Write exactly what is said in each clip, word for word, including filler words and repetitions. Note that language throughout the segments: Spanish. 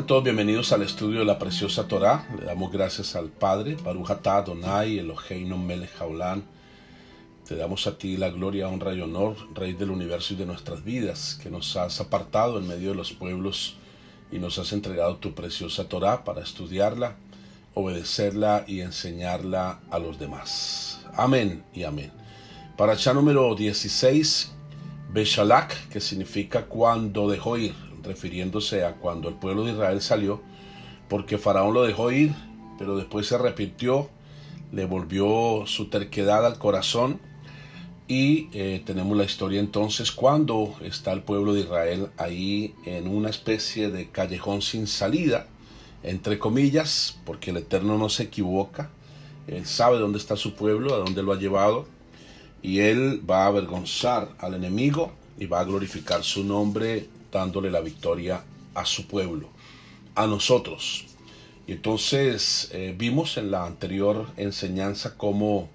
Sean todos bienvenidos al estudio de la preciosa Torá. Le damos gracias al Padre, Baruch atah Adonai, Eloheinu melech haolam. Te damos a ti la gloria, honra y honor, Rey del universo y de nuestras vidas, que nos has apartado en medio de los pueblos y nos has entregado tu preciosa Torá para estudiarla, obedecerla y enseñarla a los demás. Amén y amén. Parashá número dieciséis, Beshalach, que significa cuando dejó ir, refiriéndose a cuando el pueblo de Israel salió, porque Faraón lo dejó ir, pero después se arrepintió, le volvió su terquedad al corazón, y eh, tenemos la historia entonces cuando está el pueblo de Israel ahí en una especie de callejón sin salida, entre comillas, porque el Eterno no se equivoca. Él sabe dónde está su pueblo, a dónde lo ha llevado, y Él va a avergonzar al enemigo y va a glorificar su nombre, dándole la victoria a su pueblo, a nosotros. Y entonces eh, vimos en la anterior enseñanza cómo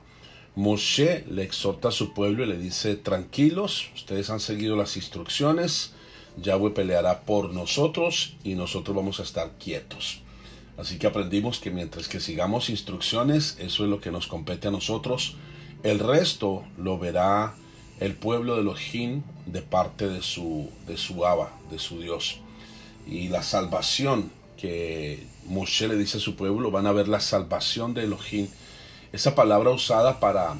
Moshe le exhorta a su pueblo y le dice: tranquilos, ustedes han seguido las instrucciones, Yahweh peleará por nosotros y nosotros vamos a estar quietos. Así que aprendimos que mientras que sigamos instrucciones, eso es lo que nos compete a nosotros. El resto lo verá el pueblo de Elohim de parte de su, de su Abba, de su Dios. Y la salvación que Moshe le dice a su pueblo, van a ver la salvación de Elohim. Esa palabra usada para,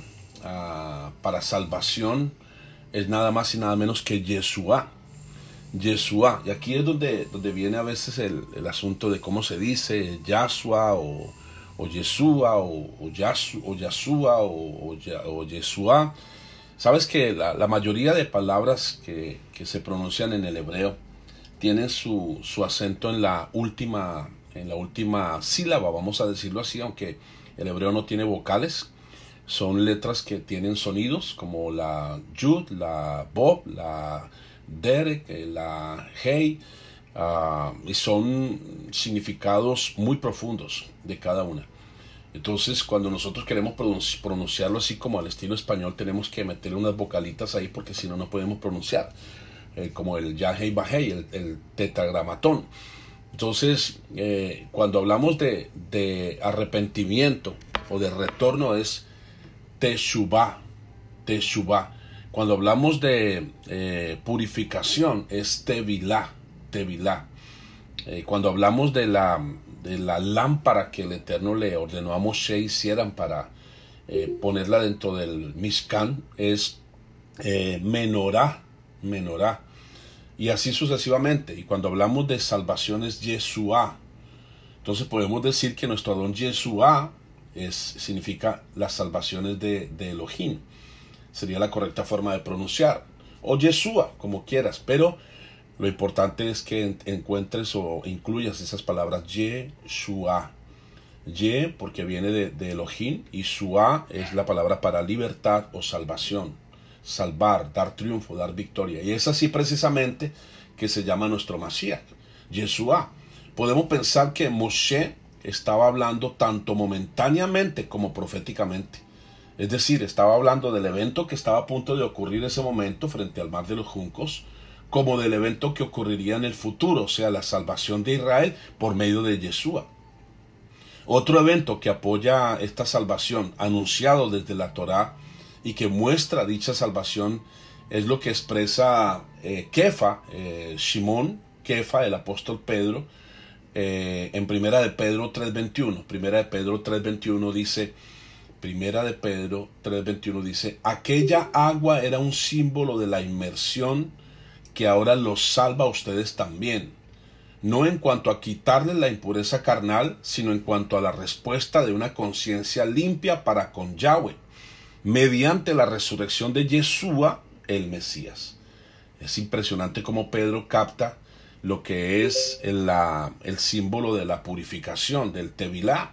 uh, para salvación es nada más y nada menos que Yeshua. Yeshua. Y aquí es donde, donde viene a veces el, el asunto de cómo se dice Yahshua o, o Yeshua o, o, Yasu, o Yashua o, o, o Yeshua. Sabes que la, la mayoría de palabras que, que se pronuncian en el hebreo tienen su, su acento en la última, en la última sílaba, vamos a decirlo así, aunque el hebreo no tiene vocales. Son letras que tienen sonidos como la Yud, la Bob, la Derek, la Hey, uh, y son significados muy profundos de cada una. Entonces, cuando nosotros queremos pronunci- pronunciarlo así como al estilo español, tenemos que meter unas vocalitas ahí porque si no, no podemos pronunciar. Eh, como el Yahei Bahei, el, el tetragramatón. Entonces, eh, cuando hablamos de, de arrepentimiento o de retorno es Teshuvah, Teshuvah. Cuando hablamos de eh, purificación es Tevilá, Tevilá. Eh, cuando hablamos de la, de la lámpara que el Eterno le ordenó a Moshe hicieran para eh, ponerla dentro del Mishkan es eh, Menorá, Menorá. Y así sucesivamente. Y cuando hablamos de salvación es Yeshua. Entonces podemos decir que nuestro Adón Yeshua es, significa las salvaciones de, de Elohim. Sería la correcta forma de pronunciar. O Yeshua, como quieras. Pero lo importante es que encuentres o incluyas esas palabras Yeshua. Ye porque viene de, de Elohim. Y Shua es la palabra para libertad o salvación. Salvar, dar triunfo, dar victoria. Y es así precisamente que se llama nuestro Mashiach, Yeshua. Podemos pensar que Moshe estaba hablando tanto momentáneamente como proféticamente. Es decir, estaba hablando del evento que estaba a punto de ocurrir en ese momento frente al mar de los juncos, como del evento que ocurriría en el futuro, o sea, la salvación de Israel por medio de Yeshua. Otro evento que apoya esta salvación, anunciado desde la Torá, y que muestra dicha salvación es lo que expresa eh, Kefa, eh, Shimón, Kefa, el apóstol Pedro, eh, en Primera de Pedro tres veintiuno. Primera de Pedro tres veintiuno dice, Primera de Pedro tres veintiuno dice, aquella agua era un símbolo de la inmersión que ahora los salva a ustedes también. No en cuanto a quitarles la impureza carnal, sino en cuanto a la respuesta de una conciencia limpia para con Yahweh, mediante la resurrección de Yeshua, el Mesías. Es impresionante cómo Pedro capta lo que es el, la, el símbolo de la purificación, del Tevilá.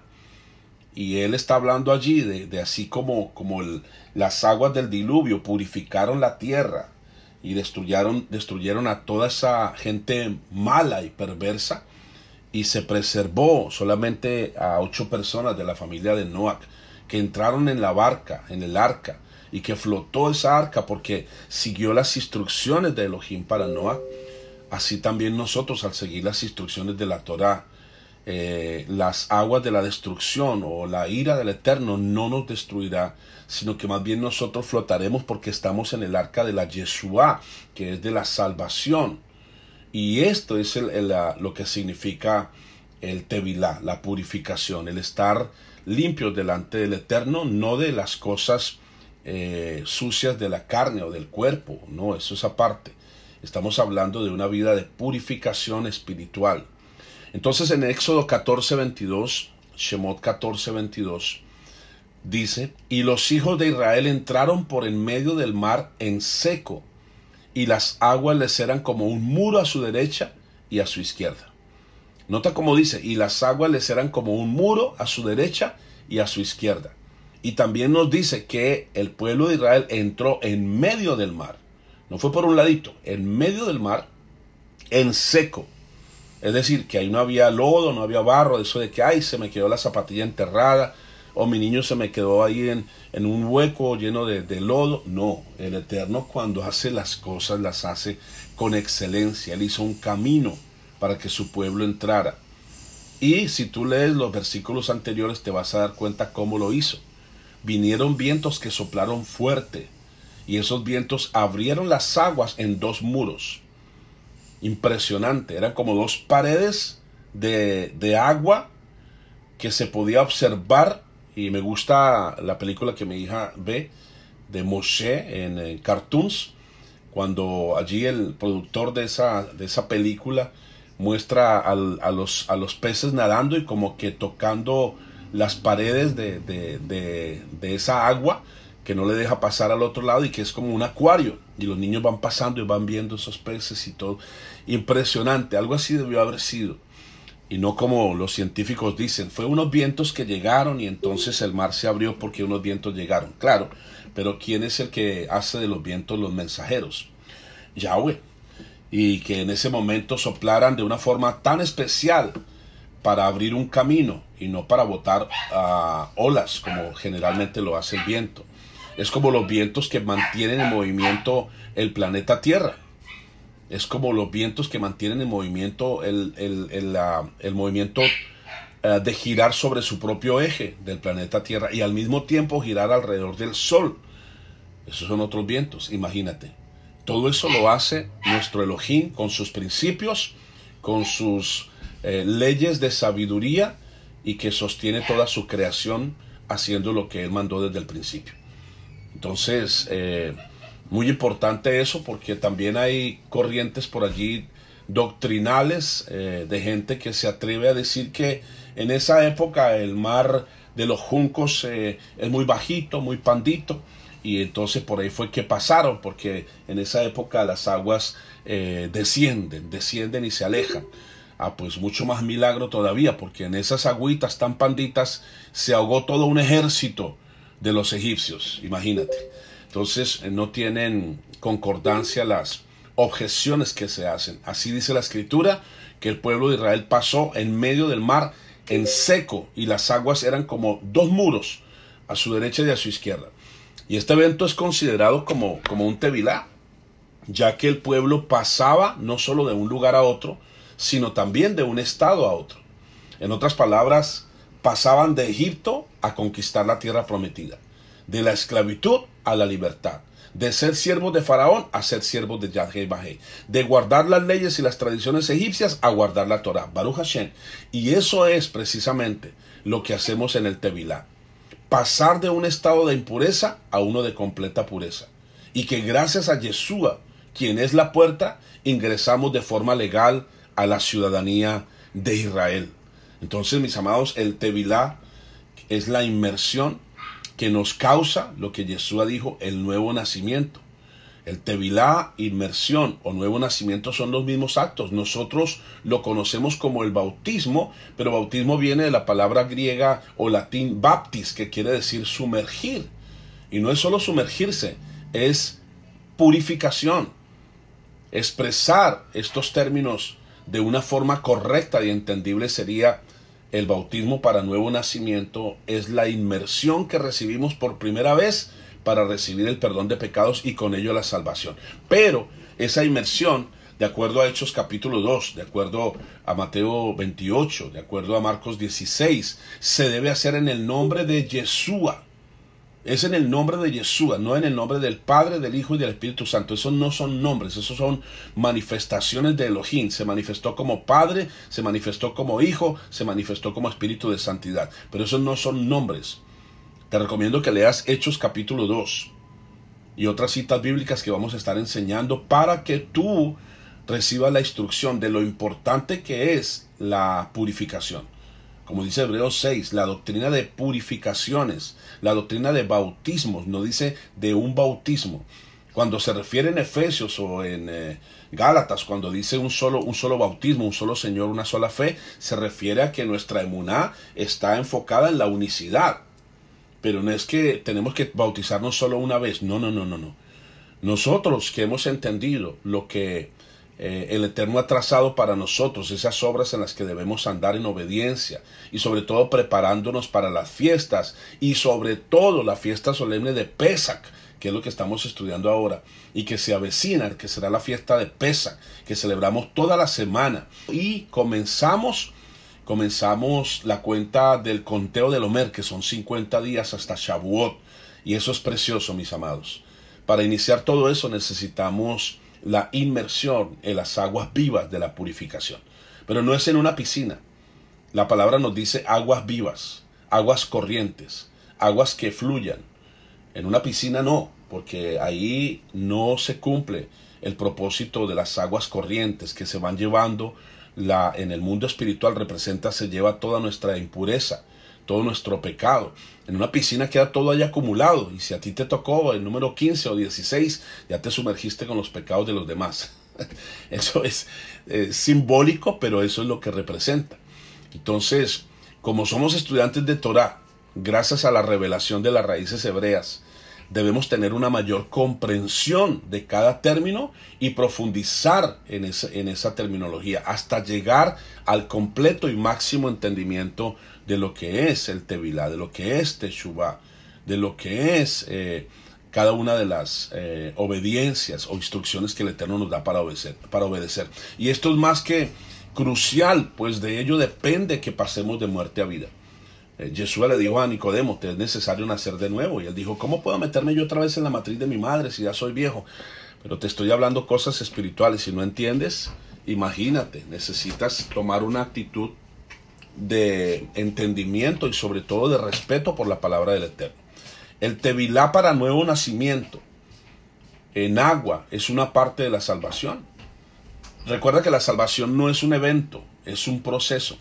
Y él está hablando allí de, de así como, como el, las aguas del diluvio purificaron la tierra y destruyeron, destruyeron a toda esa gente mala y perversa, y se preservó solamente a ocho personas de la familia de Noach, que entraron en la barca, en el arca, y que flotó esa arca porque siguió las instrucciones de Elohim para Noah. así también nosotros al seguir las instrucciones de la Torá, eh, las aguas de la destrucción o la ira del Eterno no nos destruirá, sino que más bien nosotros flotaremos porque estamos en el arca de la Yeshua, que es de la salvación. Y esto es el, el, la, lo que significa el Tevilá, la purificación, el estar limpios delante del Eterno, no de las cosas eh, sucias de la carne o del cuerpo, no, eso es aparte. Estamos hablando de una vida de purificación espiritual. Entonces en Éxodo catorce veintidós, Shemot catorce veintidós, dice, y los hijos de Israel entraron por en medio del mar en seco, y las aguas les eran como un muro a su derecha y a su izquierda. Nota cómo dice, y las aguas les eran como un muro a su derecha y a su izquierda. Y también nos dice que el pueblo de Israel entró en medio del mar. No fue por un ladito, en medio del mar, en seco. Es decir, que ahí no había lodo, no había barro, eso de que, ay, se me quedó la zapatilla enterrada, o mi niño se me quedó ahí en, en un hueco lleno de, de lodo. No, el Eterno cuando hace las cosas, las hace con excelencia. Él hizo un camino para que su pueblo entrara. Y si tú lees los versículos anteriores te vas a dar cuenta cómo lo hizo. Vinieron vientos que soplaron fuerte, y esos vientos abrieron las aguas en dos muros. Impresionante, eran como dos paredes de, de agua que se podía observar. Y me gusta la película que mi hija ve de Moshe en, en Cartoons, cuando allí el productor de esa, de esa película muestra al, a, los, a los peces nadando y como que tocando las paredes de, de, de, de esa agua que no le deja pasar al otro lado, y que es como un acuario, y los niños van pasando y van viendo esos peces y todo. Impresionante, algo así debió haber sido, y no como los científicos dicen, fue unos vientos que llegaron y entonces el mar se abrió porque unos vientos llegaron. Claro, pero ¿quién es el que hace de los vientos los mensajeros? Yahweh. Y que en ese momento soplaran de una forma tan especial para abrir un camino y no para botar uh, olas como generalmente lo hace el viento. Es como los vientos que mantienen en movimiento el planeta Tierra. Es como los vientos que mantienen en movimiento el, el, el, uh, el movimiento uh, de girar sobre su propio eje del planeta Tierra y al mismo tiempo girar alrededor del Sol. Esos son otros vientos, imagínate. Todo eso lo hace nuestro Elohim con sus principios, con sus eh, leyes de sabiduría, y que sostiene toda su creación haciendo lo que Él mandó desde el principio. Entonces, eh, muy importante eso, porque también hay corrientes por allí doctrinales eh, de gente que se atreve a decir que en esa época el mar de los juncos eh, es muy bajito, muy pandito, y entonces por ahí fue que pasaron, porque en esa época las aguas eh, descienden, descienden y se alejan. Ah, pues mucho más milagro todavía, porque en esas agüitas tan panditas se ahogó todo un ejército de los egipcios, imagínate. Entonces no tienen concordancia las objeciones que se hacen. Así dice la Escritura, que el pueblo de Israel pasó en medio del mar en seco, y las aguas eran como dos muros a su derecha y a su izquierda. Y este evento es considerado como, como un tevilá, ya que el pueblo pasaba no solo de un lugar a otro, sino también de un estado a otro. En otras palabras, pasaban de Egipto a conquistar la tierra prometida, de la esclavitud a la libertad, de ser siervos de Faraón a ser siervos de Yahweh Bajé, de guardar las leyes y las tradiciones egipcias a guardar la Torah, Baruch Hashem. Y eso es precisamente lo que hacemos en el tevilá, pasar de un estado de impureza a uno de completa pureza, y que gracias a Yeshua, quien es la puerta, ingresamos de forma legal a la ciudadanía de Israel. Entonces, mis amados, el tevilá es la inmersión que nos causa lo que Yeshua dijo, el nuevo nacimiento. El tevilá, inmersión o nuevo nacimiento son los mismos actos. Nosotros lo conocemos como el bautismo, pero bautismo viene de la palabra griega o latín baptis, que quiere decir sumergir. Y no es solo sumergirse, es purificación. Expresar estos términos de una forma correcta y entendible sería: el bautismo para nuevo nacimiento es la inmersión que recibimos por primera vez para recibir el perdón de pecados y con ello la salvación. Pero esa inmersión de acuerdo a Hechos capítulo dos, de acuerdo a Mateo veintiocho, de acuerdo a Marcos dieciséis, se debe hacer en el nombre de Yeshua. Es en el nombre de Yeshua, no en el nombre del Padre, del Hijo y del Espíritu Santo. Esos no son nombres, esos son manifestaciones de Elohim. Se manifestó como Padre, se manifestó como Hijo, se manifestó como Espíritu de Santidad. Pero esos no son nombres. Te recomiendo que leas Hechos capítulo dos y otras citas bíblicas que vamos a estar enseñando para que tú recibas la instrucción de lo importante que es la purificación. Como dice Hebreos seis, la doctrina de purificaciones, la doctrina de bautismos, no dice de un bautismo. Cuando se refiere en Efesios o en eh, Gálatas, cuando dice un solo, un solo bautismo, un solo Señor, una sola fe, se refiere a que nuestra emuná está enfocada en la unicidad. Pero no es que tenemos que bautizarnos solo una vez, no, no, no, no, no. Nosotros que hemos entendido lo que Eh, el Eterno ha trazado para nosotros, esas obras en las que debemos andar en obediencia y sobre todo preparándonos para las fiestas y sobre todo la fiesta solemne de Pesach, que es lo que estamos estudiando ahora y que se avecina, que será la fiesta de Pesach, que celebramos toda la semana y comenzamos comenzamos la cuenta del conteo del Omer, que son cincuenta días hasta Shavuot, y eso es precioso, mis amados. Para iniciar todo eso necesitamos la inmersión en las aguas vivas de la purificación. Pero no es en una piscina. La palabra nos dice aguas vivas, aguas corrientes, aguas que fluyan. En una piscina no, porque ahí no se cumple el propósito de las aguas corrientes que se van llevando. La, en el mundo espiritual representa, se lleva toda nuestra impureza, todo nuestro pecado. En una piscina queda todo ahí acumulado, y si a ti te tocó el número quince o dieciséis, ya te sumergiste con los pecados de los demás. Eso es eh, simbólico, pero eso es lo que representa. Entonces, como somos estudiantes de Torah, gracias a la revelación de las raíces hebreas, debemos tener una mayor comprensión de cada término y profundizar en esa, en esa terminología hasta llegar al completo y máximo entendimiento de lo que es el Tevilá, de lo que es Teshuvá, de lo que es eh, cada una de las eh, obediencias o instrucciones que el Eterno nos da para obedecer, para obedecer. Y esto es más que crucial, pues de ello depende que pasemos de muerte a vida. Eh, Yeshua le dijo a Nicodemo, te es necesario nacer de nuevo. Y él dijo, ¿cómo puedo meterme yo otra vez en la matriz de mi madre si ya soy viejo? Pero te estoy hablando cosas espirituales. Si no entiendes, imagínate, necesitas tomar una actitud de entendimiento y sobre todo de respeto por la palabra del Eterno. El Tevilá para nuevo nacimiento en agua es una parte de la salvación. Recuerda que la salvación no es un evento, es un proceso.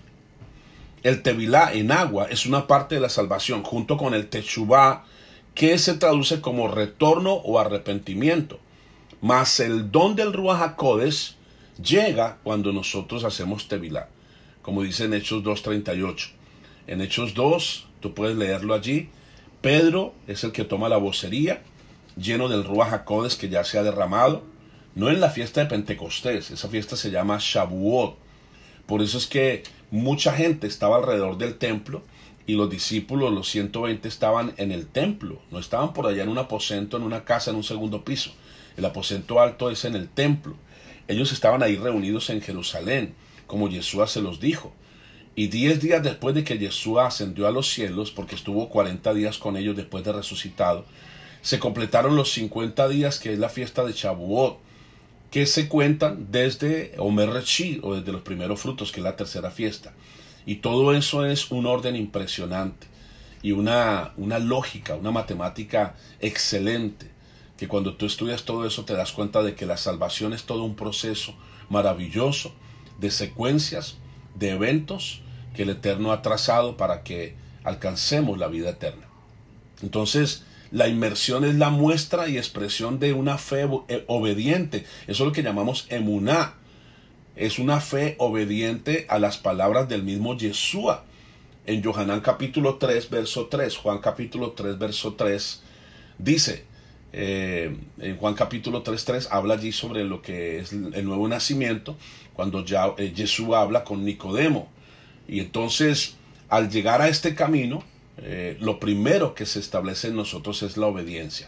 El Tevilá en agua es una parte de la salvación junto con el Teshuvá, que se traduce como retorno o arrepentimiento. Mas el don del Ruach HaKodesh llega cuando nosotros hacemos Tevilá, como dice en Hechos dos treinta y ocho. En Hechos dos, tú puedes leerlo allí, Pedro es el que toma la vocería, lleno del Ruach HaKodesh que ya se ha derramado, no en la fiesta de Pentecostés, esa fiesta se llama Shavuot. Por eso es que mucha gente estaba alrededor del templo y los discípulos, los ciento veinte, estaban en el templo, no estaban por allá en un aposento, en una casa, en un segundo piso. El aposento alto es en el templo. Ellos estaban ahí reunidos en Jerusalén, como Yeshua se los dijo. Y diez días después de que Yeshua ascendió a los cielos, porque estuvo cuarenta días con ellos después de resucitado, se completaron los cincuenta días, que es la fiesta de Shavuot, que se cuentan desde Omer Reshit, o desde los primeros frutos, que es la tercera fiesta. Y todo eso es un orden impresionante y una, una lógica, una matemática excelente, que cuando tú estudias todo eso te das cuenta de que la salvación es todo un proceso maravilloso de secuencias, de eventos que el Eterno ha trazado para que alcancemos la vida eterna. Entonces, la inmersión es la muestra y expresión de una fe obediente. Eso es lo que llamamos emuná. Es una fe obediente a las palabras del mismo Yeshua. En Yohanan capítulo tres, verso tres, Juan capítulo tres, verso tres, dice, eh, en Juan capítulo tres, tres, habla allí sobre lo que es el nuevo nacimiento, cuando ya eh, Yeshua habla con Nicodemo. Y entonces, al llegar a este camino, Eh, lo primero que se establece en nosotros es la obediencia.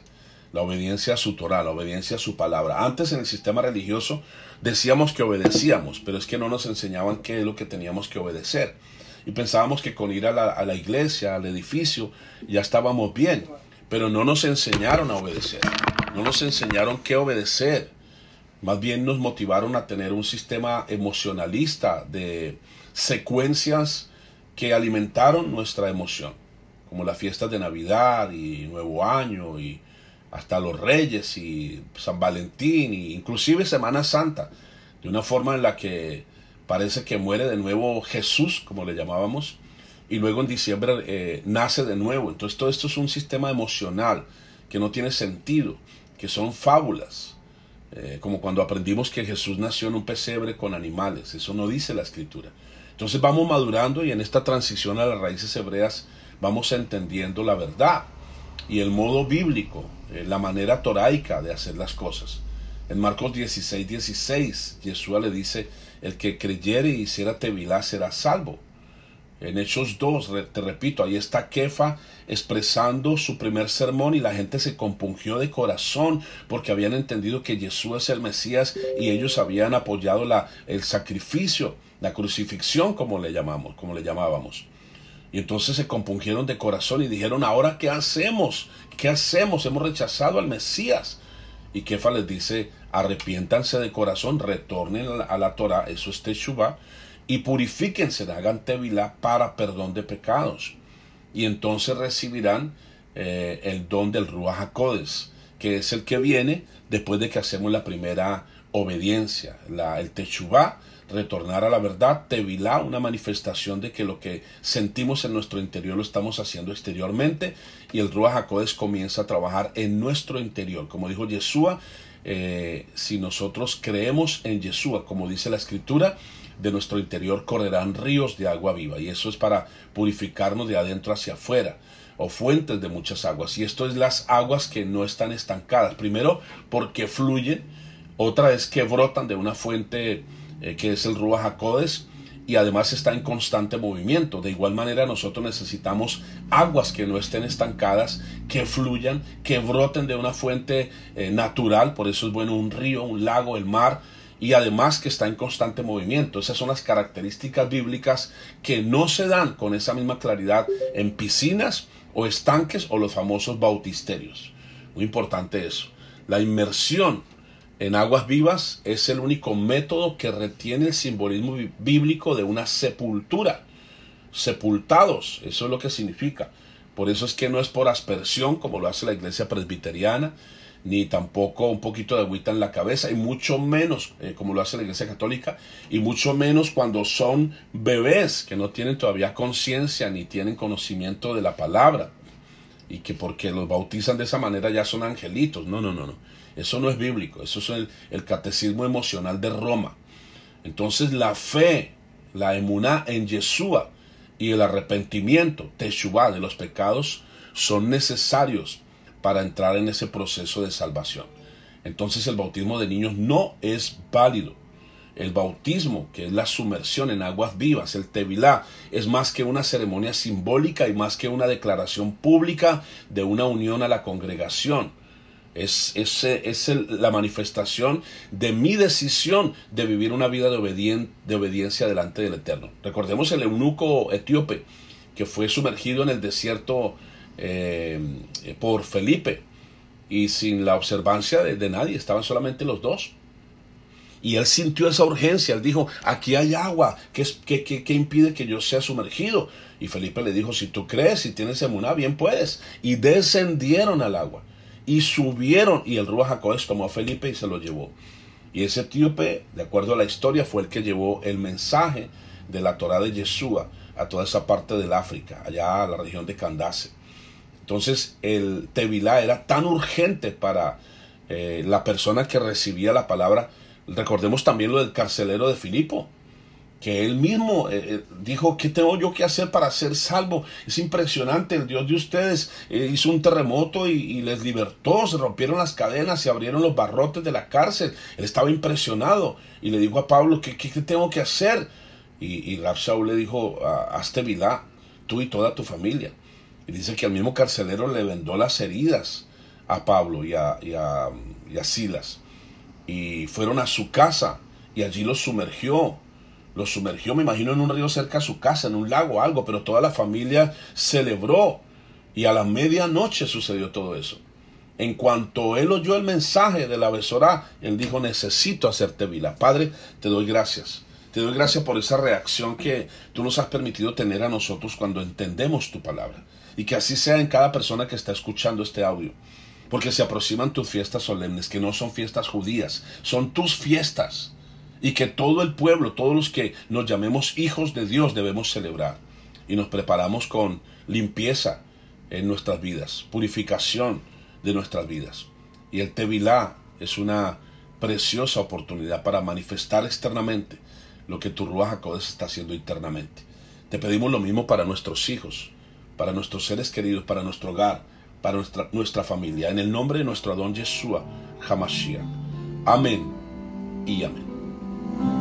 la obediencia a su Torah, la obediencia a su palabra. Antes en el sistema religioso decíamos que obedecíamos, pero es que no nos enseñaban qué es lo que teníamos que obedecer. Y pensábamos que con ir a la, a la iglesia, al edificio, ya estábamos bien, pero no nos enseñaron a obedecer, no nos enseñaron qué obedecer. Más bien nos motivaron a tener un sistema emocionalista de secuencias que alimentaron nuestra emoción, como las fiestas de Navidad y Nuevo Año y hasta los Reyes y San Valentín e inclusive Semana Santa, de una forma en la que parece que muere de nuevo Jesús, como le llamábamos, y luego en diciembre eh, nace de nuevo. Entonces todo esto es un sistema emocional que no tiene sentido, que son fábulas. Eh, como cuando aprendimos que Jesús nació en un pesebre con animales. Eso no dice la Escritura. Entonces vamos madurando y en esta transición a las raíces hebreas vamos entendiendo la verdad y el modo bíblico, eh, la manera toraica de hacer las cosas. En Marcos dieciséis, dieciséis, Yeshua le dice: el que creyere y hiciera tevilá será salvo. En Hechos dos, te repito, ahí está Kefa expresando su primer sermón y la gente se compungió de corazón porque habían entendido que Jesús es el Mesías y ellos habían apoyado la, el sacrificio, la crucifixión, como le llamamos, como le llamábamos. Y entonces se compungieron de corazón y dijeron: ¿ahora qué hacemos? ¿Qué hacemos? Hemos rechazado al Mesías. Y Kefa les dice: arrepiéntanse de corazón, retornen a la, a la Torah, eso es Teshuvah, y purifíquense, hagan tevilá para perdón de pecados. Y entonces recibirán eh, el don del Ruach HaKodesh, que es el que viene después de que hacemos la primera obediencia, la, el Teshuvah, retornar a la verdad, tevilá, una manifestación de que lo que sentimos en nuestro interior lo estamos haciendo exteriormente, y el Ruach HaKodesh comienza a trabajar en nuestro interior. Como dijo Yeshua, eh, si nosotros creemos en Yeshua, como dice la Escritura, de nuestro interior correrán ríos de agua viva, y eso es para purificarnos de adentro hacia afuera, o fuentes de muchas aguas. Y esto es las aguas que no están estancadas, primero porque fluyen, otra es que brotan de una fuente eh, que es el Ruach HaKodesh, y además está en constante movimiento. De igual manera nosotros necesitamos aguas que no estén estancadas, que fluyan, que broten de una fuente eh, natural. Por eso es bueno un río, un lago, el mar, y además que está en constante movimiento. Esas son las características bíblicas que no se dan con esa misma claridad en piscinas o estanques o los famosos bautisterios. Muy importante eso. La inmersión en aguas vivas es el único método que retiene el simbolismo bíblico de una sepultura. Sepultados, eso es lo que significa. Por eso es que no es por aspersión como lo hace la iglesia presbiteriana, ni tampoco un poquito de agüita en la cabeza, y mucho menos eh, como lo hace la iglesia católica, y mucho menos cuando son bebés que no tienen todavía conciencia ni tienen conocimiento de la palabra, y que porque los bautizan de esa manera ya son angelitos. No, no, no, no. Eso no es bíblico. Eso es el, el catecismo emocional de Roma. Entonces la fe, la emuná en Yeshua y el arrepentimiento, teshuvah, de los pecados son necesarios para entrar en ese proceso de salvación. Entonces el bautismo de niños no es válido. El bautismo, que es la sumersión en aguas vivas, el tevilá, es más que una ceremonia simbólica y más que una declaración pública de una unión a la congregación. Es, es, es el, la manifestación de mi decisión de vivir una vida de, obedien, de obediencia delante del Eterno. Recordemos el eunuco etíope que fue sumergido en el desierto eh, por Felipe y sin la observancia de, de nadie, estaban solamente los dos. Y él sintió esa urgencia, él dijo: aquí hay agua, ¿qué, qué, qué, qué impide que yo sea sumergido? Y Felipe le dijo: si tú crees, si tienes emuná, bien puedes. Y descendieron al agua, y subieron, y el Ruach HaKodesh tomó a Felipe y se lo llevó. Y ese etíope, de acuerdo a la historia, fue el que llevó el mensaje de la Torah de Yeshua a toda esa parte del África, allá a la región de Candace. Entonces el tevilá era tan urgente para eh, la persona que recibía la palabra. Recordemos también lo del carcelero de Filipo, que él mismo eh, dijo: ¿qué tengo yo que hacer para ser salvo? Es impresionante, el Dios de ustedes eh, hizo un terremoto y, y les libertó, se rompieron las cadenas, se abrieron los barrotes de la cárcel. Él estaba impresionado y le dijo a Pablo: ¿qué, qué, qué tengo que hacer? Y, y Rab Shaul le dijo: haz tevilá, tú y toda tu familia. Y dice que al mismo carcelero le vendó las heridas a Pablo y a, y a, y a Silas. Y fueron a su casa y allí los sumergió. Los sumergió, me imagino, en un río cerca a su casa, en un lago o algo, pero toda la familia celebró. Y a la medianoche sucedió todo eso. En cuanto él oyó el mensaje de la Besorá, él dijo, necesito hacer tevilá. Padre, te doy gracias. Te doy gracias por esa reacción que tú nos has permitido tener a nosotros cuando entendemos tu palabra. Y que así sea en cada persona que está escuchando este audio. Porque se aproximan tus fiestas solemnes, que no son fiestas judías, son tus fiestas. Y que todo el pueblo, todos los que nos llamemos hijos de Dios debemos celebrar. Y nos preparamos con limpieza en nuestras vidas, purificación de nuestras vidas. Y el tevilá es una preciosa oportunidad para manifestar externamente lo que tu Ruach HaKodesh está haciendo internamente. Te pedimos lo mismo para nuestros hijos, para nuestros seres queridos, para nuestro hogar, para nuestra, nuestra familia. En el nombre de nuestro Adón Yeshua HaMashiach. Amén y amén.